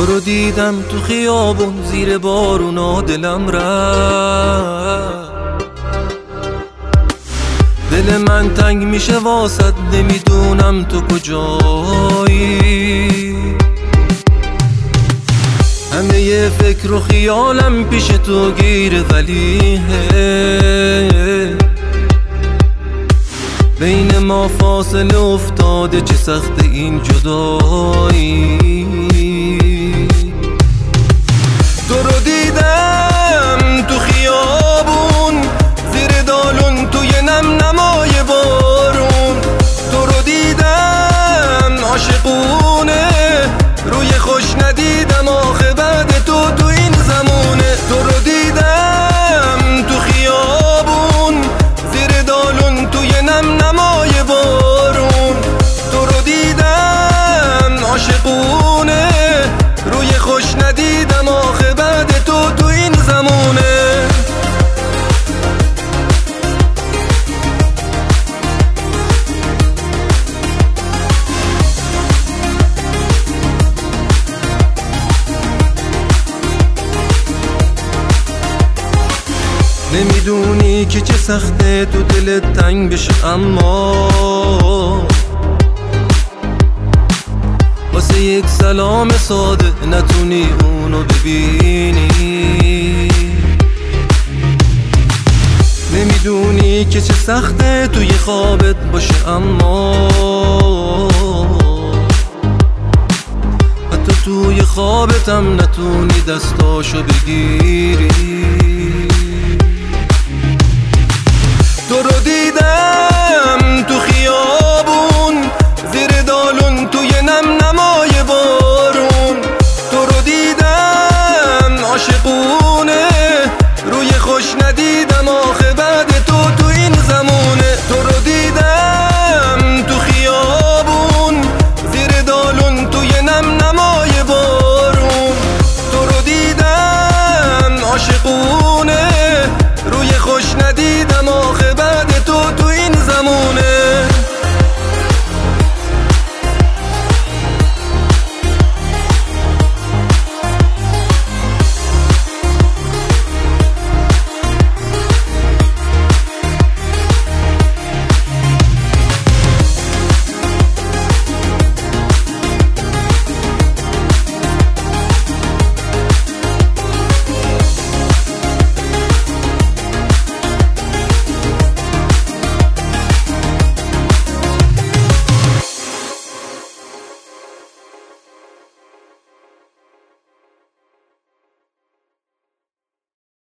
تو رو دیدم تو خیابون زیر بارونا دلم رفت، دل من تنگ میشه واسد نمیدونم تو کجایی. همه ی فکر و خیالم پیش تو گیره ولی بین ما فاصله افتاده چه سخت این جدایی. تو رو دیدم تو خیابون زیر دالون توی نمای بارون، تو رو دیدم عاشقونه روی خوش ندیدم آخه بعد تو این زمونه. تو رو دیدم تو خیابون زیر دالون توی نمای بارون، تو رو دیدم عاشقونه روی خوش ندیدم آخه بعد تو این زمونه. نمیدونی که چه سخته تو دلت تنگ بشه، اما واسه یک سلام ساده نتونی اونو ببینی. نمیدونی که چه سخته توی خوابت باشه، اما حتی توی خوابتم نتونی دستاشو بگیری.